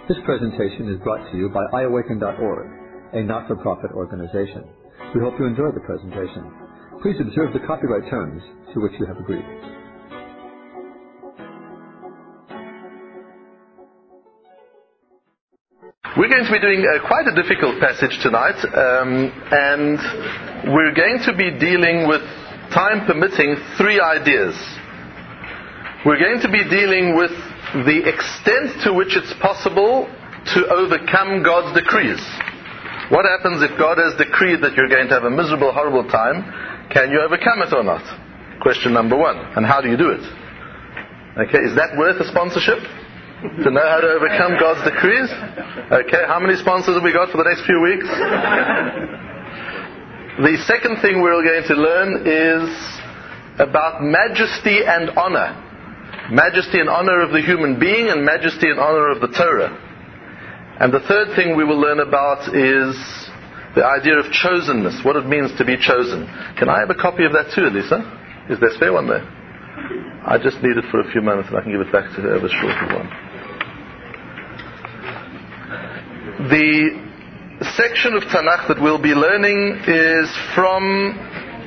This presentation is brought to you by iAwaken.org, a not-for-profit organization. We hope you enjoy the presentation. Please observe the copyright terms to which you have agreed. We're going to be doing quite a difficult passage tonight, and we're going to be dealing with, time permitting, three ideas. We're going to be dealing with the extent to which it's possible to overcome God's decrees. What happens if God has decreed that you're going to have a miserable, horrible time? Can you overcome it or not? Question number one. And how do you do it? Okay, is that worth a sponsorship? To know how to overcome God's decrees? Okay, how many sponsors have we got for the next few weeks? The second thing we're going to learn is about majesty and honor. Majesty and honor of the human being, and majesty and honor of the Torah. And the third thing we will learn about is the idea of chosenness, what it means to be chosen. Can I have a copy of that too, Elisa? Is there a spare one there? I just need it for a few moments and I can give it back to whoever's short of one. The section of Tanakh that we'll be learning is from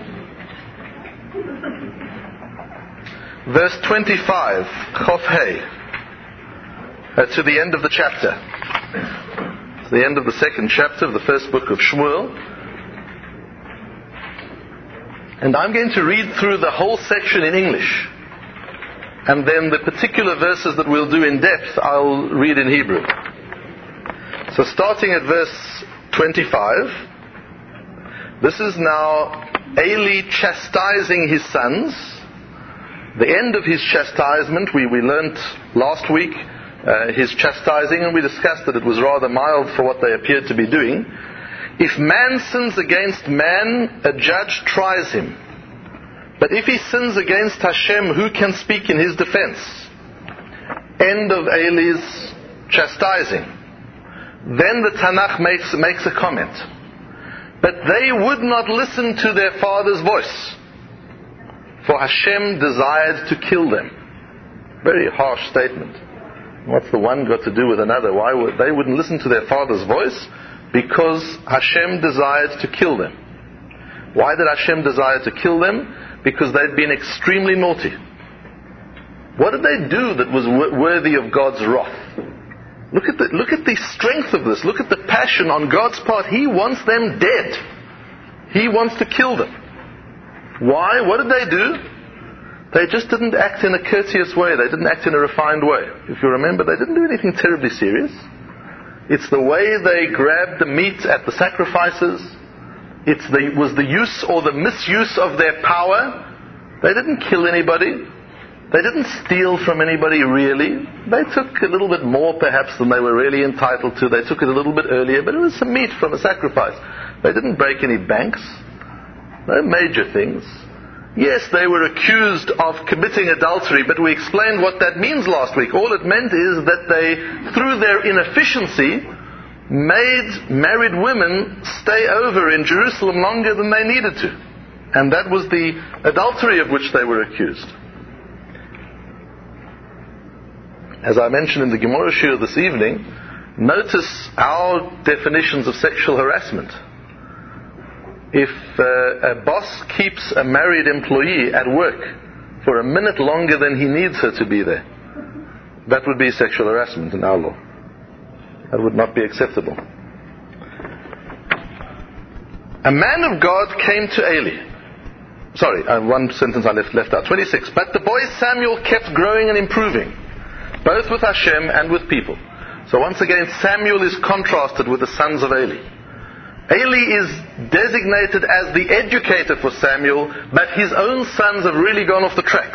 verse 25, Chof Hei, to the end of the chapter. It's the end of the second chapter of the first book of Shmuel. And I'm going to read through the whole section in English. And then the particular verses that we'll do in depth, I'll read in Hebrew. So starting at verse 25, this is now Eli chastising his sons. The end of his chastisement, we learnt last week, his chastising, and we discussed that it was rather mild for what they appeared to be doing. If man sins against man, a judge tries him. But if he sins against Hashem, who can speak in his defense? End of Eli's chastising. Then the Tanakh makes a comment. But they would not listen to their father's voice, for Hashem desired to kill them. Very harsh statement. What's the one got to do with another? Why would they wouldn't listen to their father's voice? Because Hashem desired to kill them. Why did Hashem desire to kill them? Because they'd been extremely naughty. What did they do that was worthy of God's wrath? Look at the strength of this. Look at the passion on God's part. He wants them dead. He wants to kill them. Why? What did they do? They just didn't act in a courteous way. They didn't act in a refined way. If you remember, they didn't do anything terribly serious. It's the way they grabbed the meat at the sacrifices. It was the use or the misuse of their power. They didn't kill anybody. They didn't steal from anybody really. They took a little bit more perhaps than they were really entitled to. They took it a little bit earlier, but it was some meat from a sacrifice. They didn't break any banks. No major things. Yes, they were accused of committing adultery, but we explained what that means last week. All it meant is that they, through their inefficiency, made married women stay over in Jerusalem longer than they needed to. And that was the adultery of which they were accused. As I mentioned in the Gemara Shir this evening, notice our definitions of sexual harassment. If a boss keeps a married employee at work for a minute longer than he needs her to be there, that would be sexual harassment in our law. That would not be acceptable. A man of God came to Eli. Sorry, one sentence I left out. 26. But the boy Samuel kept growing and improving, both with Hashem and with people. So once again, Samuel is contrasted with the sons of Eli. Eli is designated as the educator for Samuel, but his own sons have really gone off the tracks.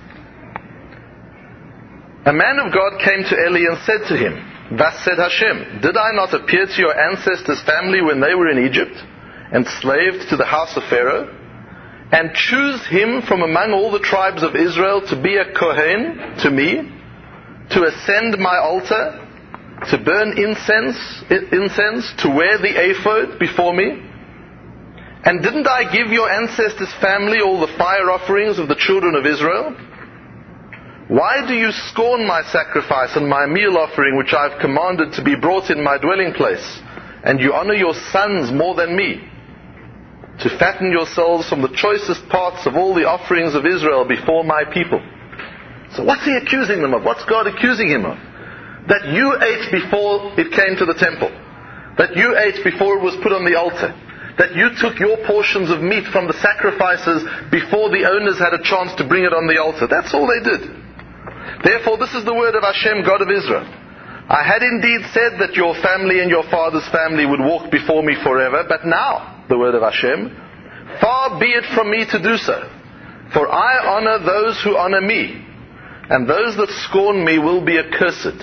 A man of God came to Eli and said to him, Thus said Hashem, Did I not appear to your ancestors' family when they were in Egypt, enslaved to the house of Pharaoh, and choose him from among all the tribes of Israel to be a Kohen to me, to ascend my altar, to burn incense, to wear the ephod before me? And didn't I give your ancestors' family all the fire offerings of the children of Israel? Why do you scorn my sacrifice and my meal offering which I have commanded to be brought in my dwelling place? And you honor your sons more than me, to fatten yourselves from the choicest parts of all the offerings of Israel before my people. So what's he accusing them of? What's God accusing him of? That you ate before it came to the temple. That you ate before it was put on the altar. That you took your portions of meat from the sacrifices before the owners had a chance to bring it on the altar. That's all they did. Therefore, this is the word of Hashem, God of Israel. I had indeed said that your family and your father's family would walk before me forever, but now, the word of Hashem, far be it from me to do so. For I honor those who honor me, and those that scorn me will be accursed.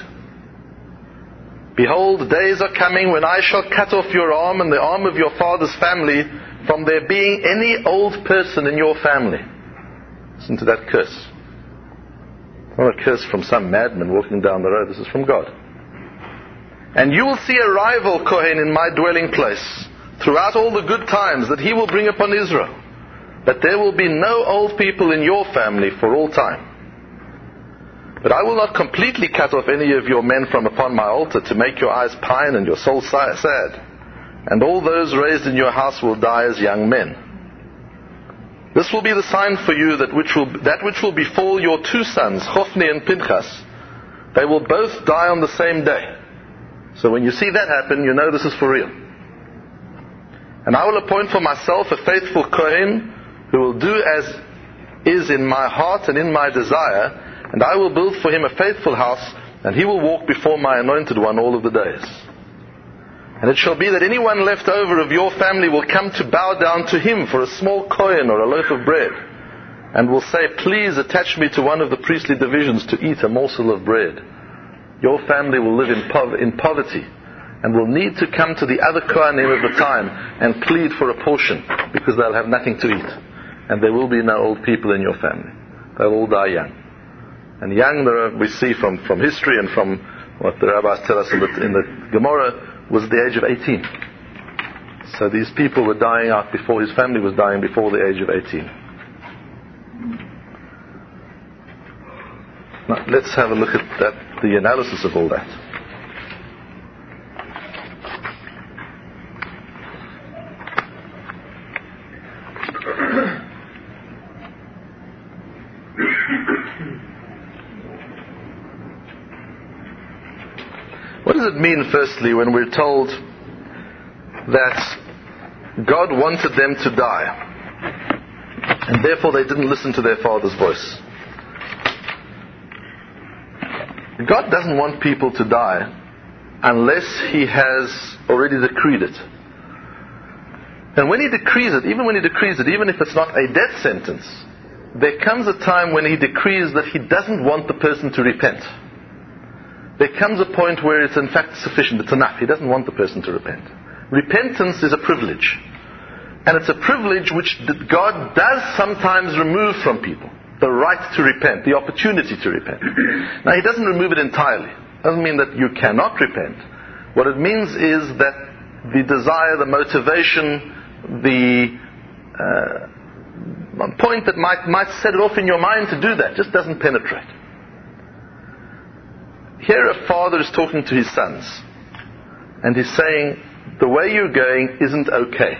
Behold, days are coming when I shall cut off your arm and the arm of your father's family from there being any old person in your family. Listen to that curse. It's not a curse from some madman walking down the road. This is from God. And you will see a rival Kohen in my dwelling place throughout all the good times that he will bring upon Israel. But there will be no old people in your family for all time. But I will not completely cut off any of your men from upon my altar to make your eyes pine and your soul sad. And all those raised in your house will die as young men. This will be the sign for you that which will befall your two sons, Hophni and Pinchas. They will both die on the same day. So when you see that happen, you know this is for real. And I will appoint for myself a faithful Kohen who will do as is in my heart and in my desire, and I will build for him a faithful house, and he will walk before my anointed one all of the days. And it shall be that anyone left over of your family will come to bow down to him for a small coin or a loaf of bread, and will say, please attach me to one of the priestly divisions to eat a morsel of bread. Your family will live in poverty and will need to come to the other Kohanim of the time and plead for a portion because they'll have nothing to eat. And there will be no old people in your family. They'll all die young. And young, we see from history and from what the rabbis tell us in the Gemara, was the age of 18. So these people were dying out before, his family was dying before the age of 18. Now, let's have a look at the analysis of all that. What does it mean, firstly, when we're told that God wanted them to die, and therefore they didn't listen to their father's voice? God doesn't want people to die unless He has already decreed it. And when He decrees it, even if it's not a death sentence, there comes a time when He decrees that He doesn't want the person to repent. There comes a point where it's in fact sufficient, it's enough. He doesn't want the person to repent. Repentance is a privilege. And it's a privilege which God does sometimes remove from people. The right to repent, the opportunity to repent. Now, He doesn't remove it entirely. It doesn't mean that you cannot repent. What it means is that the desire, the motivation, the point that might set it off in your mind to do that just doesn't penetrate. Here a father is talking to his sons, and he's saying, the way you're going isn't okay.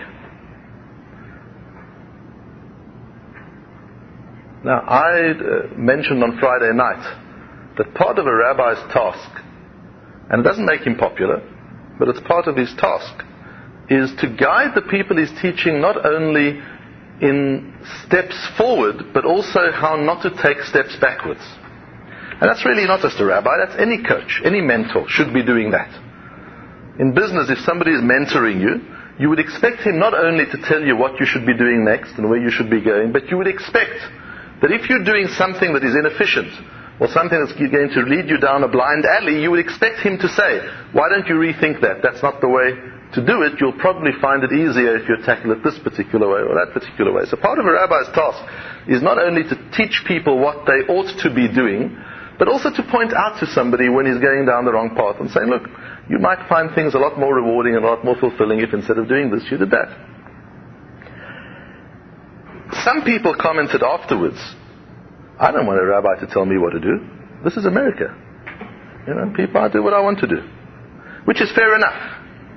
Now, I mentioned on Friday night that part of a rabbi's task, and it doesn't make him popular, but it's part of his task, is to guide the people he's teaching not only in steps forward, but also how not to take steps backwards. And that's really not just a rabbi, that's any coach, any mentor should be doing that. In business, if somebody is mentoring you, you would expect him not only to tell you what you should be doing next and where you should be going, but you would expect that if you're doing something that is inefficient, or something that's going to lead you down a blind alley, you would expect him to say, why don't you rethink that? That's not the way to do it. You'll probably find it easier if you tackle it this particular way or that particular way. So part of a rabbi's task is not only to teach people what they ought to be doing, but also to point out to somebody when he's going down the wrong path and saying, look, you might find things a lot more rewarding and a lot more fulfilling if instead of doing this, you did that. Some people commented afterwards I don't want a rabbi to tell me what to do. This is America. People, I do what I want to do. Which is fair enough.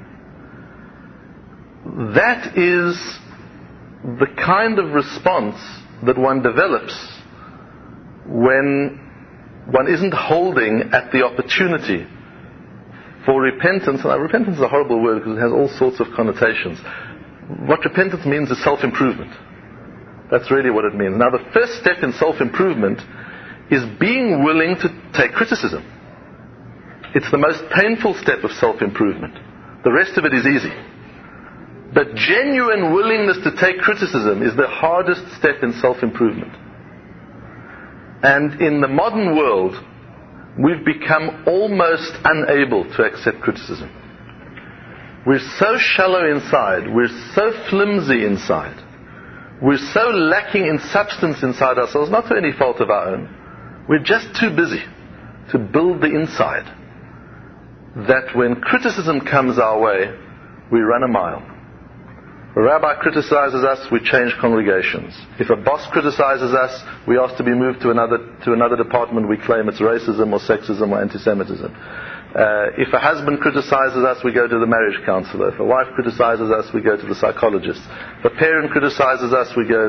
That is the kind of response that one develops when one isn't holding at the opportunity for repentance. And repentance is a horrible word because it has all sorts of connotations. What repentance means is self-improvement. That's really what it means. Now, the first step in self-improvement is being willing to take criticism. It's the most painful step of self-improvement. The rest of it is easy. But genuine willingness to take criticism is the hardest step in self-improvement. And in the modern world, we've become almost unable to accept criticism. We're so shallow inside, we're so flimsy inside, we're so lacking in substance inside ourselves, not through any fault of our own. We're just too busy to build the inside, that when criticism comes our way, we run a mile. If a rabbi criticizes us, we change congregations. If a boss criticizes us, we ask to be moved to another department. We claim it's racism or sexism or anti-Semitism. If a husband criticizes us, we go to the marriage counselor. If a wife criticizes us, we go to the psychologist. If a parent criticizes us, we go,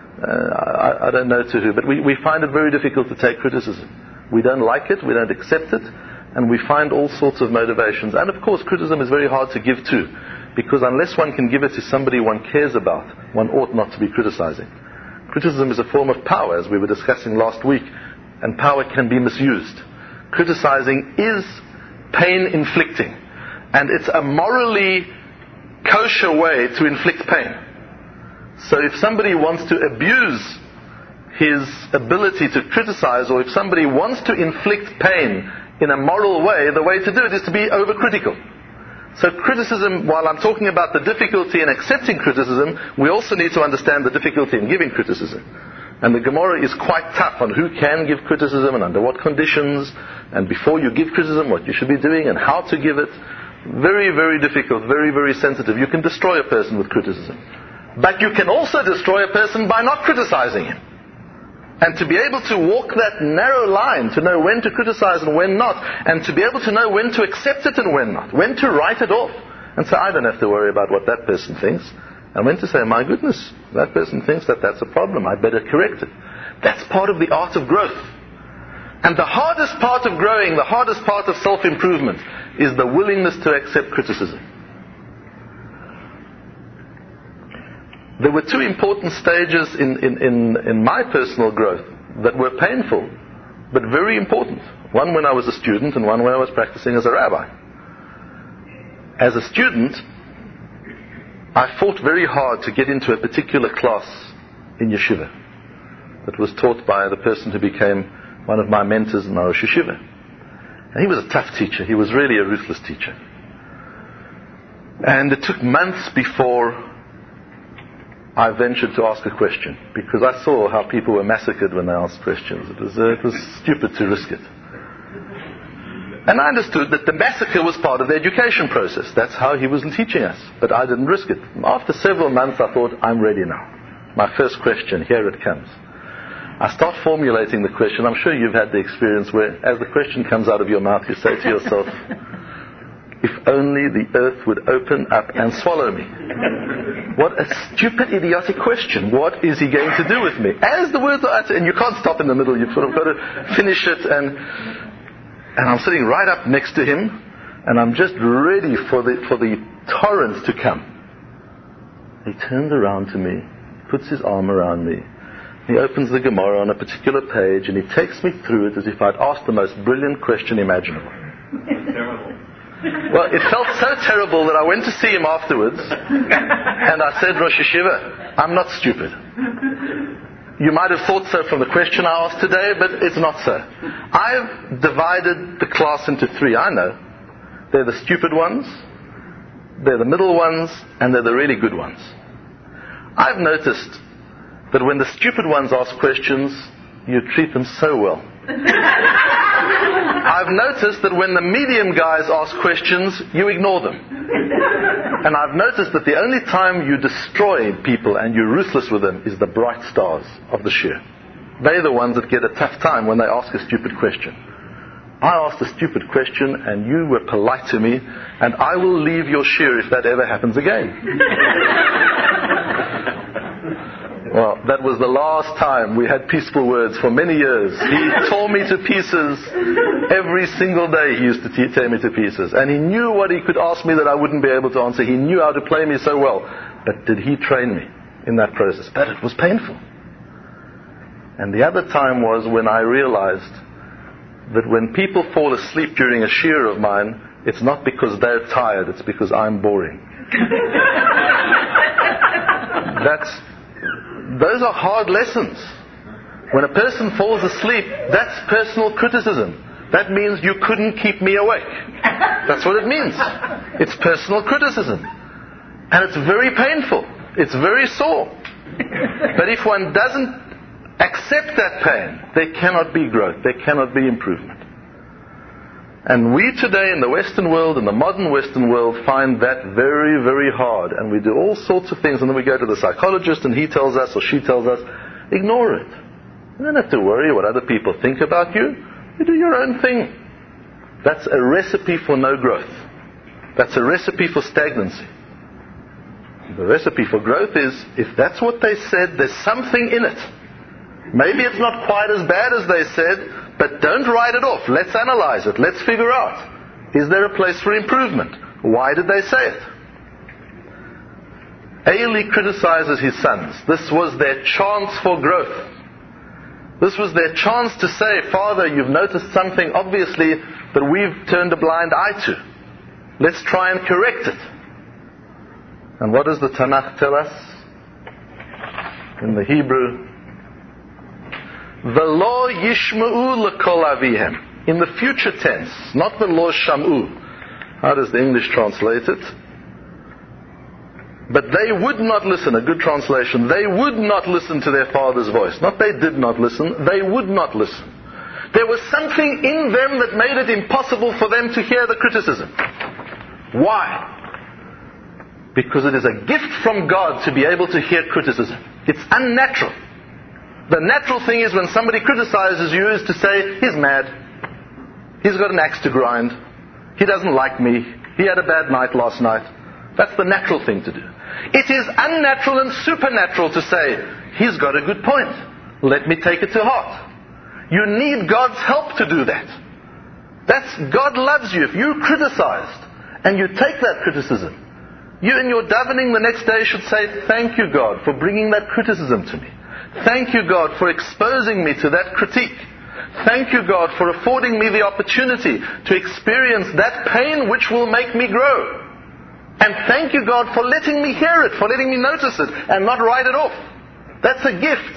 I don't know to who, but we find it very difficult to take criticism. We don't like it, we don't accept it, and we find all sorts of motivations. And of course, criticism is very hard to give to, because unless one can give it to somebody one cares about, one ought not to be criticizing. Criticism is a form of power, as we were discussing last week, and power can be misused. Criticizing is pain-inflicting, and it's a morally kosher way to inflict pain. So if somebody wants to abuse his ability to criticize, or if somebody wants to inflict pain in a moral way, the way to do it is to be overcritical. So criticism, while I'm talking about the difficulty in accepting criticism, we also need to understand the difficulty in giving criticism. And the Gemara is quite tough on who can give criticism and under what conditions, and before you give criticism, what you should be doing and how to give it. Very, very difficult, very, very sensitive. You can destroy a person with criticism. But you can also destroy a person by not criticizing him. And to be able to walk that narrow line, to know when to criticize and when not, and to be able to know when to accept it and when not, when to write it off, and say, I don't have to worry about what that person thinks, and when to say, my goodness, that person thinks that that's a problem, I better correct it. That's part of the art of growth. And the hardest part of growing, the hardest part of self-improvement, is the willingness to accept criticism. There were two important stages in my personal growth that were painful, but very important. One when I was a student, and one when I was practicing as a rabbi. As a student, I fought very hard to get into a particular class in yeshiva that was taught by the person who became one of my mentors in Rosh Yeshiva. And he was a tough teacher. He was really a ruthless teacher. And it took months before I ventured to ask a question, because I saw how people were massacred when they asked questions. It was stupid to risk it. And I understood that the massacre was part of the education process. That's how he was teaching us. But I didn't risk it. After several months, I thought, I'm ready now. My first question, here it comes. I start formulating the question. I'm sure you've had the experience where, as the question comes out of your mouth, you say to yourself, if only the earth would open up and swallow me. What a stupid, idiotic question. What is he going to do with me? As the words are uttered, and you can't stop in the middle, you've sort of got to finish it, and I'm sitting right up next to him, and I'm just ready for the torrent to come. He turns around to me, puts his arm around me, he opens the Gemara on a particular page, and he takes me through it as if I'd asked the most brilliant question imaginable. Terrible. Well, it felt so terrible that I went to see him afterwards, and I said, Rosh Yeshiva, I'm not stupid. You might have thought so from the question I asked today, but it's not so. I've divided the class into three. I know. They're the stupid ones, they're the middle ones, and they're the really good ones. I've noticed that when the stupid ones ask questions, you treat them so well. I've noticed that when the medium guys ask questions, you ignore them. And I've noticed that the only time you destroy people and you're ruthless with them is the bright stars of the shir. They're the ones that get a tough time when they ask a stupid question. I asked a stupid question and you were polite to me, and I will leave your shir if that ever happens again. Well, that was the last time we had peaceful words for many years. He tore me to pieces. Every single day he used to tear me to pieces. And he knew what he could ask me that I wouldn't be able to answer. He knew how to play me so well. But did he train me in that process? But it was painful. And the other time was when I realized that when people fall asleep during a shir of mine, it's not because they're tired, it's because I'm boring. Those are hard lessons. When a person falls asleep, that's personal criticism. That means you couldn't keep me awake. That's what it means. It's personal criticism. And it's very painful. It's very sore. But if one doesn't accept that pain, there cannot be growth, there cannot be improvement. And we today in the Western world, in the modern Western world, find that very, very hard. And we do all sorts of things, and then we go to the psychologist and he tells us or she tells us, ignore it. You don't have to worry what other people think about you. You do your own thing. That's a recipe for no growth. That's a recipe for stagnancy. The recipe for growth is, if that's what they said, there's something in it. Maybe it's not quite as bad as they said, but don't write it off. Let's analyze it. Let's figure out, is there a place for improvement? Why did they say it? Eli criticizes his sons. This was their chance for growth. This was their chance to say, Father, you've noticed something obviously that we've turned a blind eye to. Let's try and correct it. And what does the Tanakh tell us? In the Hebrew, V'lo yishma'u l'kol avihem. In the future tense, not v'lo sham'u. How does the English translate it? But they would not listen. A good translation. They would not listen to their father's voice. Not they did not listen. They would not listen. There was something in them that made it impossible for them to hear the criticism. Why? Because it is a gift from God to be able to hear criticism. It's unnatural. The natural thing is when somebody criticizes you is to say, he's mad. He's got an axe to grind. He doesn't like me. He had a bad night last night. That's the natural thing to do. It is unnatural and supernatural to say, he's got a good point. Let me take it to heart. You need God's help to do that. God loves you. If you're criticized and you take that criticism, you in your davening the next day should say, thank you God for bringing that criticism to me. Thank you God for exposing me to that critique. Thank you God for affording me the opportunity to experience that pain which will make me grow. And thank you God for letting me hear it, for letting me notice it and not write it off. That's a gift.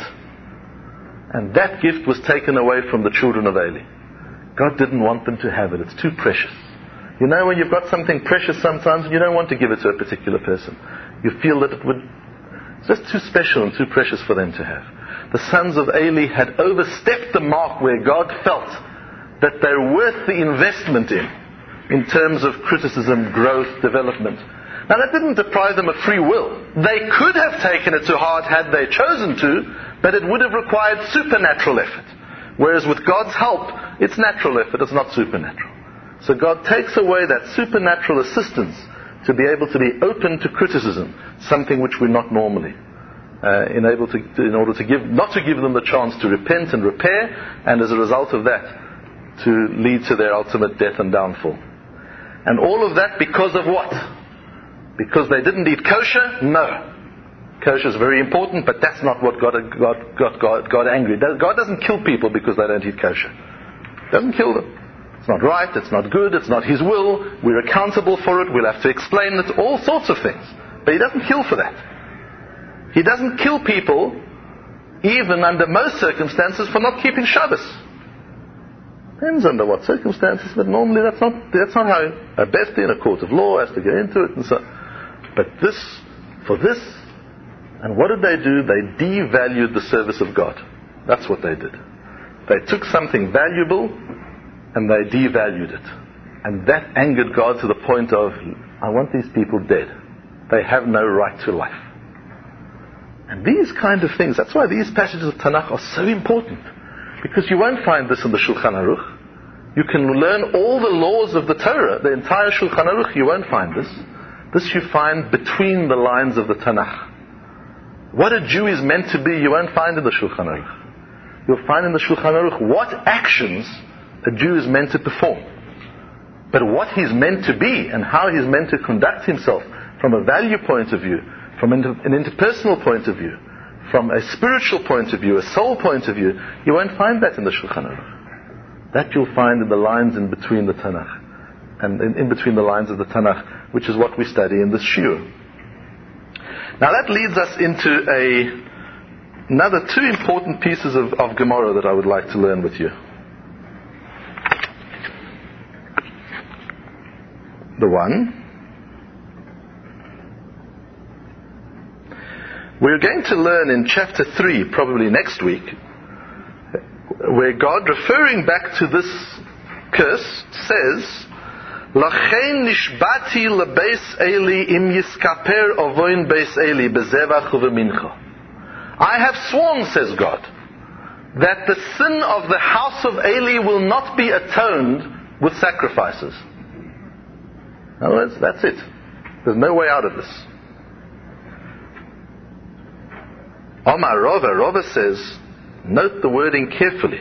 And that gift was taken away from the children of Eli. God didn't want them to have it. It's too precious. You know when you've got something precious sometimes, you don't want to give it to a particular person. You feel that it's just too special and too precious for them to have. The sons of Eli had overstepped the mark where God felt that they're worth the investment in terms of criticism, growth, development. Now that didn't deprive them of free will. They could have taken it to heart had they chosen to, but it would have required supernatural effort. Whereas with God's help, it's natural effort, it's not supernatural. So God takes away that supernatural assistance to be able to be open to criticism, something which we're not normally in order to give, not to give them the chance to repent and repair, and as a result of that, to lead to their ultimate death and downfall. And all of that because of what? Because they didn't eat kosher? No. Kosher is very important, but that's not what got God angry. God doesn't kill people because they don't eat kosher. He doesn't kill them. It's not right, it's not good, it's not His will. We're accountable for it, we'll have to explain it, all sorts of things. But He doesn't kill for that. He doesn't kill people, even under most circumstances, for not keeping Shabbos. Depends under what circumstances, but normally that's not how a Beth Din, a court of law, has to get into it and so. But for this, and what did they do? They devalued the service of God. That's what they did. They took something valuable and they devalued it. And that angered God to the point of, I want these people dead. They have no right to life. And these kind of things, that's why these passages of Tanakh are so important. Because you won't find this in the Shulchan Aruch. You can learn all the laws of the Torah, the entire Shulchan Aruch, you won't find this. This you find between the lines of the Tanakh. What a Jew is meant to be, you won't find in the Shulchan Aruch. You'll find in the Shulchan Aruch what actions a Jew is meant to perform. But what he's meant to be and how he's meant to conduct himself from a value point of view, from an interpersonal point of view, from a spiritual point of view, a soul point of view, you won't find that in the Shulchan Aruch. That you'll find in the lines in between the Tanakh, and in between the lines of the Tanakh, which is what we study in this shiur. Now that leads us into another two important pieces of Gemara that I would like to learn with you. The one, we're going to learn in chapter 3, probably next week, where God, referring back to this curse, says, Lachein nishbati lebeis Eli im yiskaper ovoin beis Eli bezevach uvemincha. I have sworn, says God, that the sin of the house of Eli will not be atoned with sacrifices. In other words, that's it. There's no way out of this. Omar Rava says, note the wording carefully.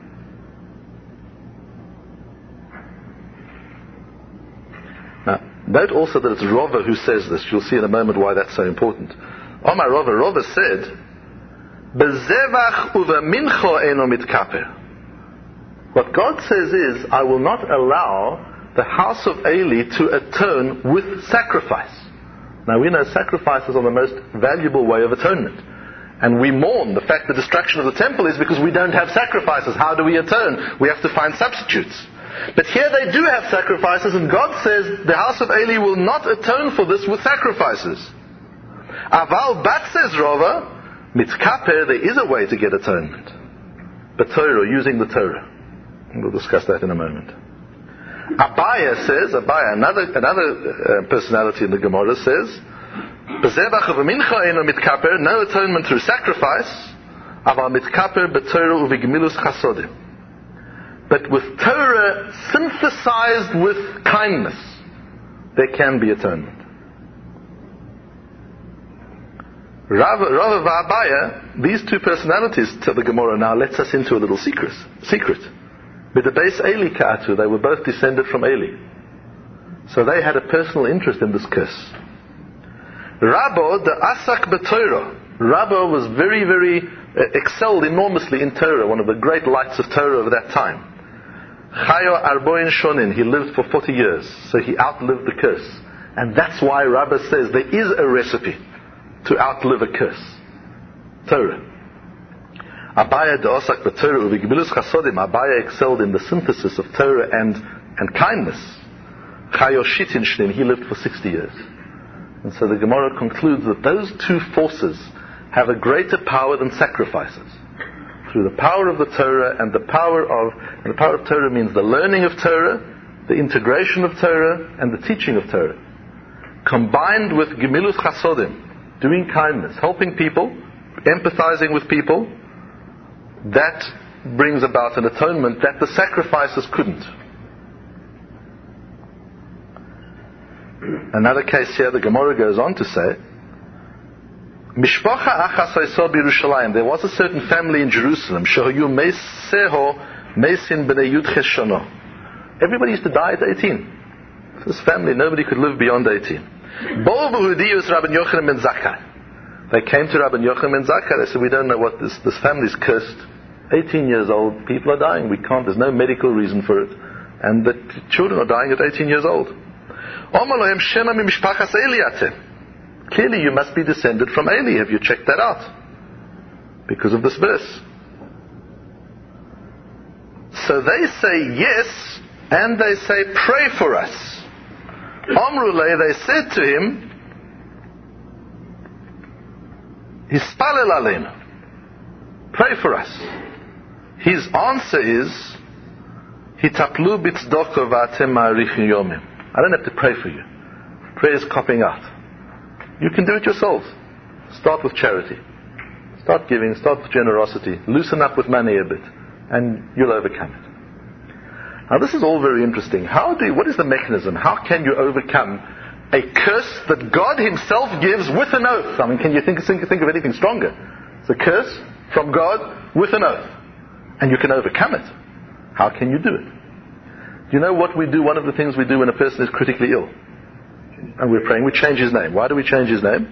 Now, note also that it's Rava who says this. You'll see in a moment why that's so important. Omar Rava said, Bezevach uva mincha eno mitkaper. What God says is, I will not allow the house of Eli to atone with sacrifice. Now we know sacrifices are the most valuable way of atonement. And we mourn the fact the destruction of the temple is because we don't have sacrifices. How do we atone? We have to find substitutes. But here they do have sacrifices, and God says the house of Eli will not atone for this with sacrifices. Aval bat, says Rava, mitkaper, there is a way to get atonement. B'Torah, using the Torah. And we'll discuss that in a moment. Abaya, another personality in the Gemara says, Bezevach of a mincha eno mitkaper, no atonement through sacrifice, aval mitkaper b'Torah uvigmilus chasodim. But with Torah synthesized with kindness, there can be atonement. Rava Abaya, these two personalities to the Gemara now lets us into a little secret. With the base Eli Ka'atu, they were both descended from Eli. So they had a personal interest in this curse. Rabbo, the Asak b'Torah. Rabbo was very, very excelled enormously in Torah, one of the great lights of Torah of that time. Chayo Arboin Shonin, he lived for 40 years, so he outlived the curse. And that's why Rabbo says there is a recipe to outlive a curse. Torah. Abaya de Osak b'Torah uvigmilus chasodim. Abaya excelled in the synthesis of Torah and kindness. Chayo Shitin Shnin, he lived for 60 years. And so the Gemara concludes that those two forces have a greater power than sacrifices. Through the power of the Torah and the power of Torah means the learning of Torah, the integration of Torah, and the teaching of Torah. Combined with Gemilus Chasodim, doing kindness, helping people, empathizing with people, that brings about an atonement that the sacrifices couldn't. Another case here, the Gemara goes on to say, Mishpacha achas haysol b'Yerushalayim. There was a certain family in Jerusalem. Shehayu meiseho meisin b'nei yudches shana. Everybody used to die at 18. This family, nobody could live beyond 18. Bo v'hudiyus Rabban Yochanan ben Zakkai. They came to Rabban Yochanan ben Zakkai. They said, we don't know what this family's cursed. 18 years old, people are dying. We can't. There's no medical reason for it, and the children are dying at 18 years old. Clearly you must be descended from Eli. Have you checked that out? Because of this verse. So they say yes, and they say pray for us. Amruleh, they said to him, Hispalel aleinu, pray for us. His answer is, Hitaplu b'tzedakah v'atem ma'arichin yomim. I don't have to pray for you. Prayer is copping out. You can do it yourselves. Start with charity. Start giving, start with generosity, loosen up with money a bit, and you'll overcome it. Now this is all very interesting. What is the mechanism? How can you overcome a curse that God Himself gives with an oath? I mean, can you think of anything stronger? It's a curse from God with an oath. And you can overcome it. How can you do it? Do you know what we do? One of the things we do when a person is critically ill, and we're praying, we change his name. Why do we change his name?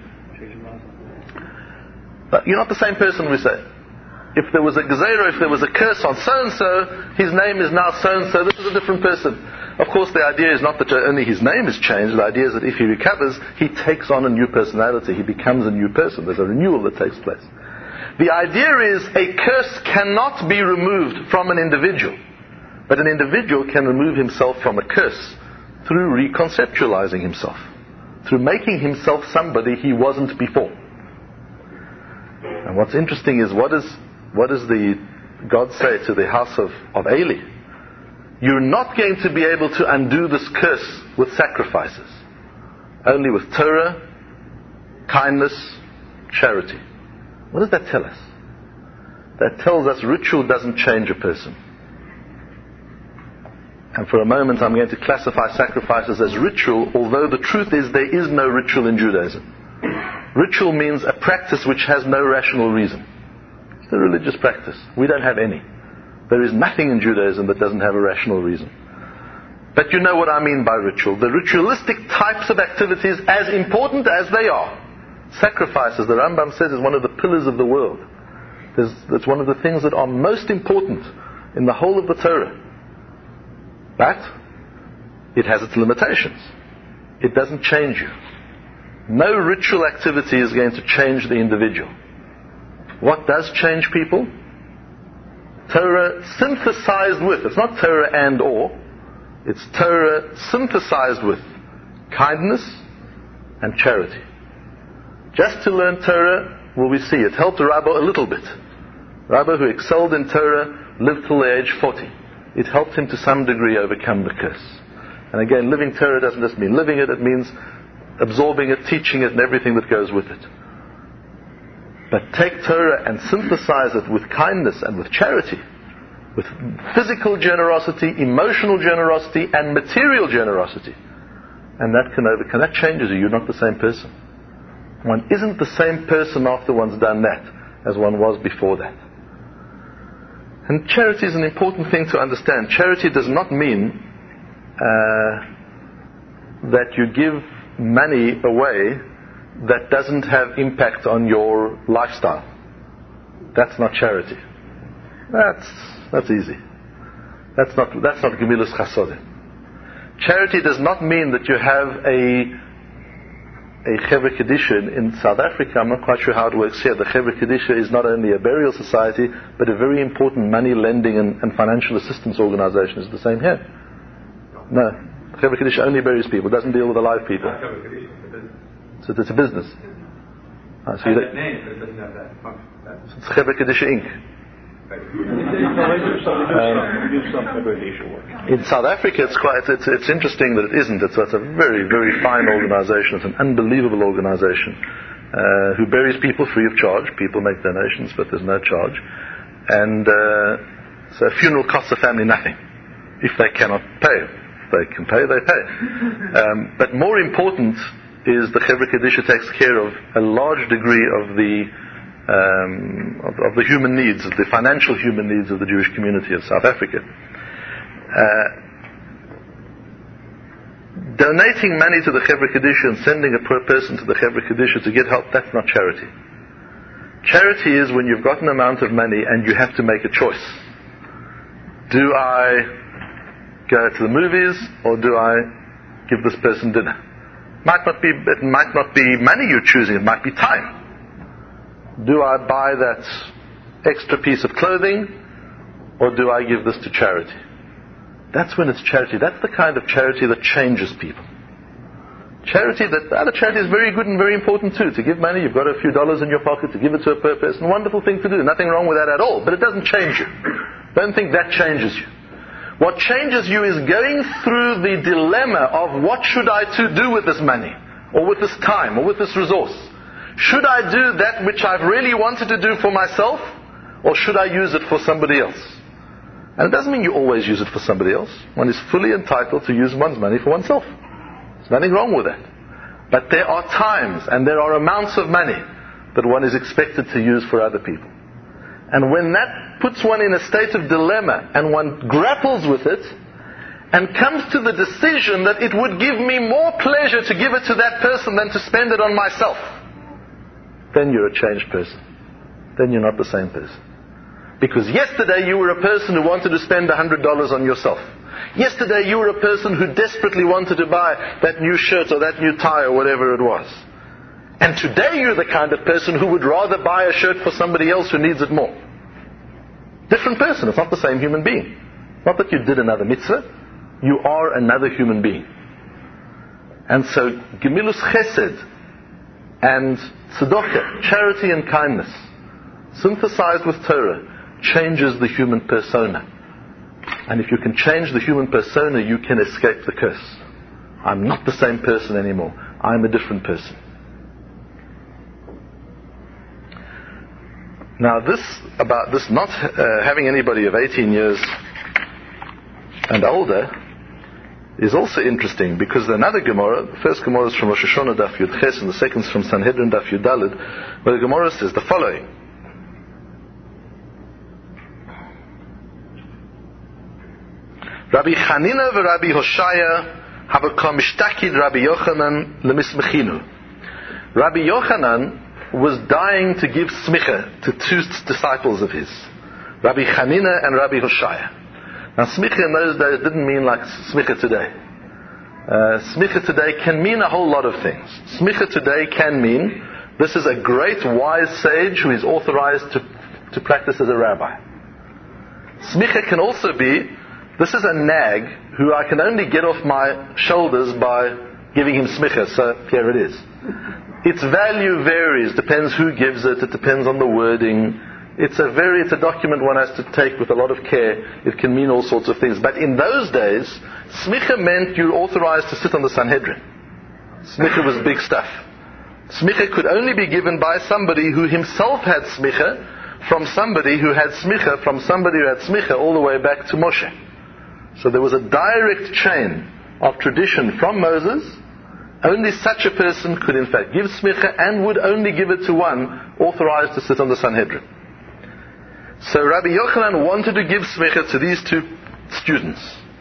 But you're not the same person, we say. If there was a gezerah, if there was a curse on so-and-so, his name is now so-and-so, this is a different person. Of course, the idea is not that only his name is changed. The idea is that if he recovers, he takes on a new personality. He becomes a new person. There's a renewal that takes place. The idea is a curse cannot be removed from an individual. But an individual can remove himself from a curse through reconceptualizing himself, through making himself somebody he wasn't before. And what's interesting is what does the God say to the house of Eli? You're not going to be able to undo this curse with sacrifices. Only with Torah, kindness, charity. What does that tell us? That tells us ritual doesn't change a person. And for a moment I'm going to classify sacrifices as ritual, although the truth is there is no ritual in Judaism. Ritual means a practice which has no rational reason. It's a religious practice. We don't have any. There is nothing in Judaism that doesn't have a rational reason. But you know what I mean by ritual. The ritualistic types of activities, as important as they are. Sacrifices, the Rambam says, is one of the pillars of the world. It's one of the things that are most important in the whole of the Torah. But it has its limitations. It doesn't change you. No ritual activity is going to change the individual. What does change people? Torah synthesized with, it's not Torah and or, it's Torah synthesized with kindness and charity. Just to learn Torah, will we see, it helped Rabbi a little bit. Rabbi who excelled in Torah lived till the age 40. It helped him to some degree overcome the curse. And again, living Torah doesn't just mean living it, it means absorbing it, teaching it, and everything that goes with it. But take Torah and synthesize it with kindness and with charity, with physical generosity, emotional generosity, and material generosity. And that changes you. You're not the same person. One isn't the same person after one's done that as one was before that. And charity is an important thing to understand. Charity does not mean that you give money away that doesn't have impact on your lifestyle. That's not charity. That's easy. That's not Gemilus Chasodim. Charity does not mean that you have a Chevra Kedisha in South Africa. I'm not quite sure how it works here. The Chevra Kedisha is not only a burial society, but a very important money lending and financial assistance organization. Is the same here? No. Chevra Kedisha only buries people, doesn't deal with alive people. So it's a business. It has that name, but it doesn't have that function. It's Chevra Kedisha Inc. In South Africa, it's interesting that it isn't. It's a very, very fine organization. It's an unbelievable organization who buries people free of charge. People make donations, but there's no charge. And so a funeral costs the family nothing if they cannot pay. If they can pay, they pay. But more important is the Chevra Kedisha takes care of a large degree of the human needs, of the financial human needs of the Jewish community of South Africa. Donating money to the Chevra Kedisha and sending a person to the Chevra Kedisha to get help, that's not charity. Charity is when you've got an amount of money and you have to make a choice. Do I go to the movies or do I give this person dinner? It might not be money you're choosing, it might be time. Do I buy that extra piece of clothing or do I give this to charity? That's when it's charity. That's the kind of charity that changes people. The other charity is very good and very important too. To give money, you've got a few dollars in your pocket, to give it to a poor person, wonderful thing to do. Nothing wrong with that at all. But it doesn't change you. Don't think that changes you. What changes you is going through the dilemma of what should I do with this money, or with this time, or with this resource. Should I do that which I've really wanted to do for myself, or should I use it for somebody else? And it doesn't mean you always use it for somebody else. One is fully entitled to use one's money for oneself. There's nothing wrong with that. But there are times and there are amounts of money that one is expected to use for other people. And when that puts one in a state of dilemma and one grapples with it and comes to the decision that it would give me more pleasure to give it to that person than to spend it on myself, then you're a changed person. Then you're not the same person. Because yesterday you were a person who wanted to spend $100 on yourself. Yesterday you were a person who desperately wanted to buy that new shirt or that new tie or whatever it was. And today you're the kind of person who would rather buy a shirt for somebody else who needs it more. Different person. It's not the same human being. Not that you did another mitzvah. You are another human being. And so Gemilus Chesed and Tzedakah, charity and kindness, synthesized with Torah, changes the human persona. And if you can change the human persona, you can escape the curse. I'm not the same person anymore. I'm a different person. Now about this not having anybody of 18 years and older is also interesting, because another Gemara, the first Gemara is from Rosh Hashanah Daf Yud Ches and the second is from Sanhedrin Daf Yud Daled, where the Gemara says the following. Rabbi Chanina and Rabbi Hoshaya have a kamishtakid Rabbi Yochanan lemismechinu. Rabbi Yochanan was dying to give smicha to two disciples of his, Rabbi Chanina and Rabbi Hoshaya. Now smicha in those days didn't mean like smicha today. Smicha today can mean a whole lot of things. Smicha today can mean this is a great wise sage who is authorized to practice as a rabbi. Smicha can also be, this is a nag who I can only get off my shoulders by giving him smicha, so here it is. Its value varies, depends who gives it, it depends on the wording. It's a document one has to take with a lot of care. It can mean all sorts of things. But in those days, smicha meant you're authorized to sit on the Sanhedrin. Smicha was big stuff. Smicha could only be given by somebody who himself had smicha, from somebody who had smicha, from somebody who had smicha, all the way back to Moshe. So there was a direct chain of tradition from Moses. Only such a person could in fact give smicha, and would only give it to one authorized to sit on the Sanhedrin. So Rabbi Yochanan wanted to give smicha to these two students.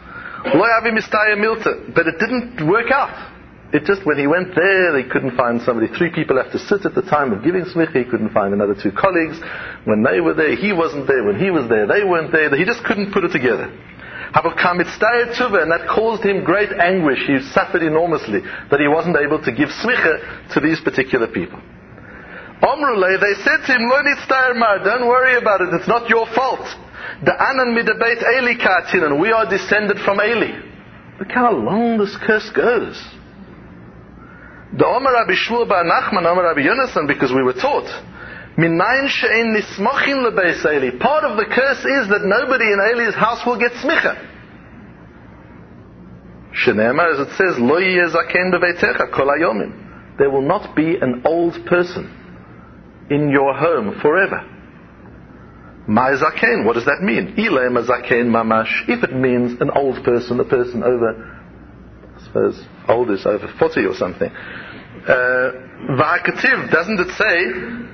But it didn't work out. It just, when he went there, they couldn't find somebody. 3 people have to sit at the time of giving smicha. He couldn't find another 2 colleagues. When they were there, he wasn't there. When he was there, they weren't there. He just couldn't put it together. And that caused him great anguish. He suffered enormously that he wasn't able to give smicha to these particular people. Omrule, they said to him, don't worry about it, it's not your fault. We are descended from Eli. Look how long this curse goes. The Omer Rabbi Shmuel bar Nachman, Omer Rabbi Yonasan, because we were taught, part of the curse is that nobody in Eli's house will get smicha. As it says, there will not be an old person in your home forever. Ma'zaken, what does that mean? If it means an old person, a person over, I suppose, old is over 40 or something. Va'akativ, doesn't it say,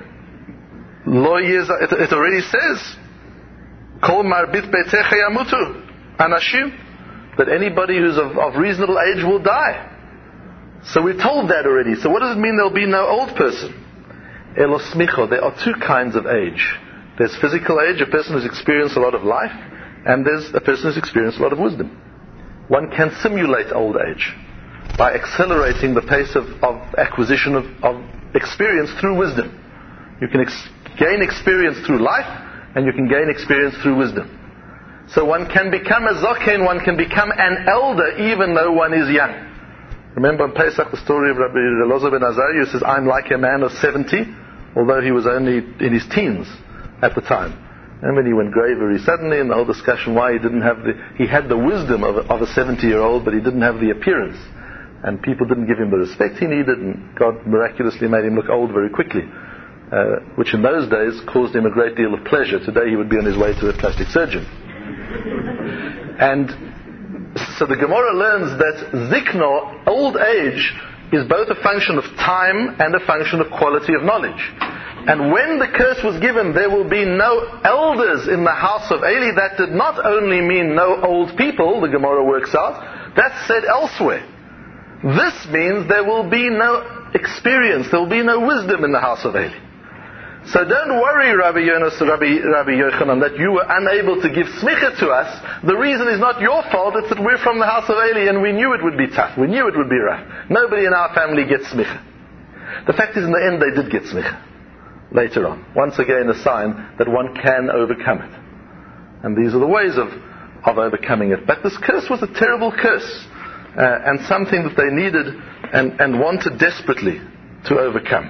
it already says, Kol marbit beitecha yamutu, anashim, that anybody who's of reasonable age will die. So we're told that already. So what does it mean there'll be no old person? Elosmicho, there are 2 kinds of age. There's physical age, a person who's experienced a lot of life, and there's a person who's experienced a lot of wisdom. One can simulate old age by accelerating the pace of acquisition of experience through wisdom. You can gain experience through life, and you can gain experience through wisdom. So one can become a zoken, one can become an elder even though one is young. Remember in Pesach the story of Rabbi Elazar ben Azariah, who says, I'm like a man of 70, although he was only in his teens at the time. And when he went grey very suddenly, and the whole discussion why he had the wisdom of a 70-year-old, but he didn't have the appearance. and people didn't give him the respect he needed, and God miraculously made him look old very quickly, which in those days caused him a great deal of pleasure. Today he would be on his way to a plastic surgeon. And so the Gemara learns that zikna, old age, is both a function of time and a function of quality of knowledge. And when the curse was given, there will be no elders in the house of Eli. That did not only mean no old people, the Gemara works out, that's said elsewhere. This means there will be no experience, there will be no wisdom in the house of Eli. So don't worry, Rabbi Yochanan, that you were unable to give smicha to us. The reason is not your fault, it's that we're from the house of Eli and we knew it would be tough, we knew it would be rough. Nobody in our family gets smicha. The fact is, in the end, they did get smicha. Later on. Once again, a sign that one can overcome it. And these are the ways of overcoming it. But this curse was a terrible curse, and something that they needed and wanted desperately to overcome.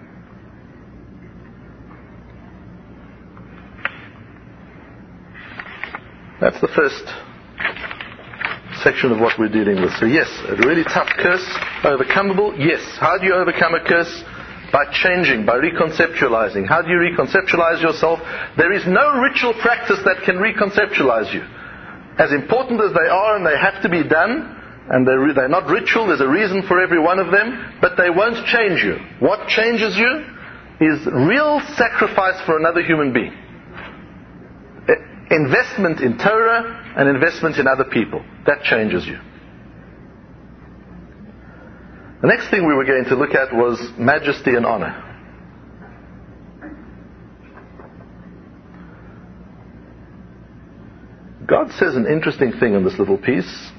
That's the first section of what we're dealing with. So yes, a really tough curse, overcomable, yes. How do you overcome a curse? By changing, by reconceptualizing. How do you reconceptualize yourself? There is no ritual practice that can reconceptualize you. As important as they are, and they have to be done, and they're not ritual, there's a reason for every one of them, but they won't change you. What changes you is real sacrifice for another human being. Investment in Torah and investment in other people. That changes you. The next thing we were going to look at was majesty and honor. God says an interesting thing in this little piece.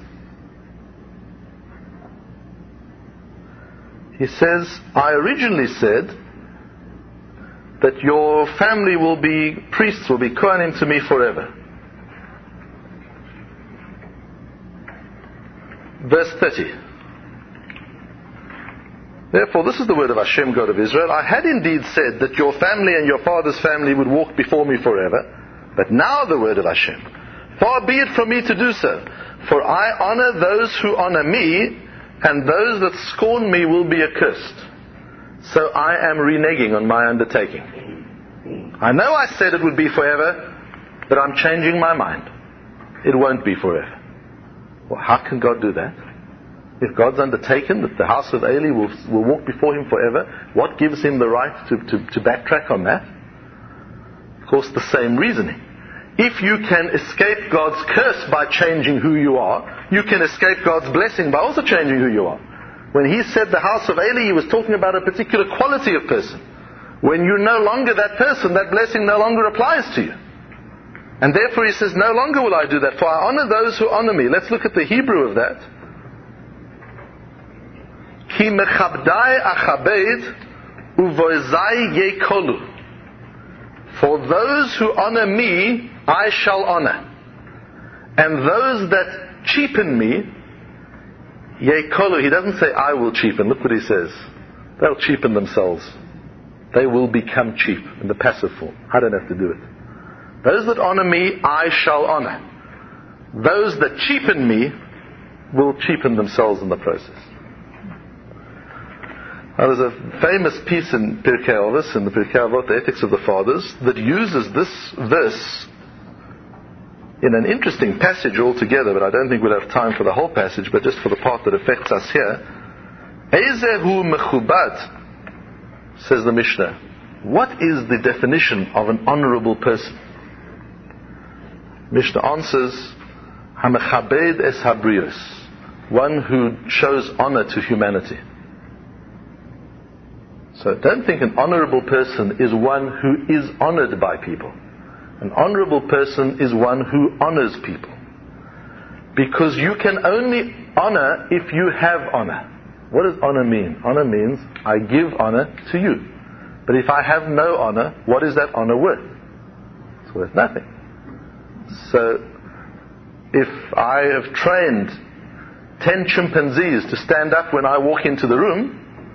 He says, I originally said that your family will be priests, will be kohanim to me forever. Verse 30. Therefore, this is the word of Hashem, God of Israel. I had indeed said that your family and your father's family would walk before me forever. But now the word of Hashem. Far be it from me to do so. For I honor those who honor me, and those that scorn me will be accursed. So I am reneging on my undertaking. I know I said it would be forever, but I'm changing my mind. It won't be forever. Well, how can God do that? If God's undertaken that the house of Eli will walk before him forever, what gives him the right to backtrack on that? Of course, the same reasoning. If you can escape God's curse by changing who you are, you can escape God's blessing by also changing who you are. When he said the house of Eli, he was talking about a particular quality of person. When you're no longer that person, that blessing no longer applies to you. And therefore he says, no longer will I do that, for I honor those who honor me. Let's look at the Hebrew of that. Ki mechabdai achabed uvoizai yekolu. For those who honor me, I shall honor. And those that cheapen me, yekolu. He doesn't say I will cheapen. Look what he says. They'll cheapen themselves. They will become cheap in the passive form. I don't have to do it. Those that honor me, I shall honor. Those that cheapen me will cheapen themselves in the process. Now, there's a famous piece in Pirkei Avos, in the Pirkei Avot, the Ethics of the Fathers, that uses this verse in an interesting passage altogether, but I don't think we'll have time for the whole passage, but just for the part that affects us here. Ezehu mechubad, says the Mishnah. What is the definition of an honorable person? Mishnah answers, Hamechabed es habrios, one who shows honor to humanity. So don't think an honorable person is one who is honored by people. An honorable person is one who honors people. Because you can only honor if you have honor. What does honor mean? Honor means I give honor to you. But if I have no honor, what is that honor worth? It's worth nothing. So if I have trained 10 chimpanzees to stand up when I walk into the room,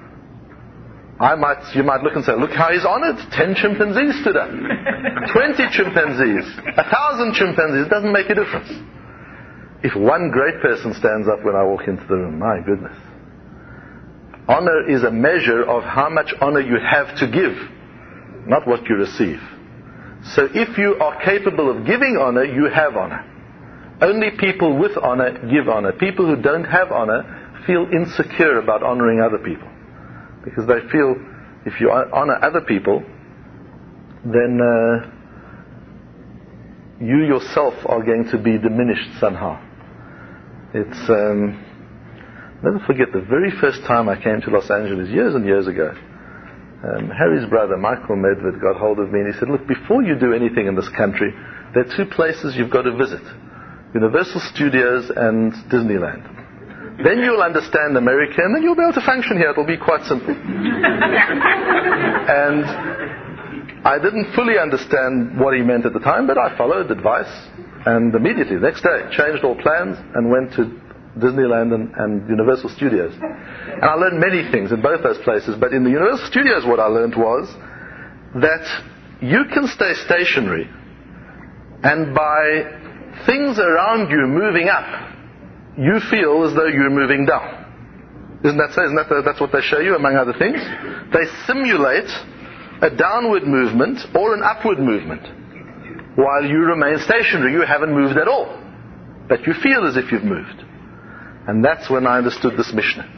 you might look and say, look how he's honored. 10 chimpanzees stood up. 20 chimpanzees. 1,000 chimpanzees. It doesn't make a difference. If one great person stands up when I walk into the room, my goodness, Honor is a measure of how much honor you have to give, not what you receive. So if you are capable of giving honor, you have honor. Only people with honor give honor. People who don't have honor feel insecure about honoring other people. Because they feel if you honor other people, then you yourself are going to be diminished somehow. It's never forget the very first time I came to Los Angeles years and years ago. Harry's brother Michael Medved got hold of me and he said, look, before you do anything in this country, there are 2 places you've got to visit: Universal Studios and Disneyland. Then you'll understand America and then you'll be able to function here. It'll be quite simple. And I didn't fully understand what he meant at the time, but I followed advice and immediately, next day, changed all plans and went to Disneyland and Universal Studios. And I learned many things in both those places, but in the Universal Studios what I learned was that you can stay stationary, and by things around you moving up, you feel as though you're moving down. Isn't that so? That's what they show you, among other things? They simulate a downward movement or an upward movement, while you remain stationary. You haven't moved at all, but you feel as if you've moved. And that's when I understood this Mishnah.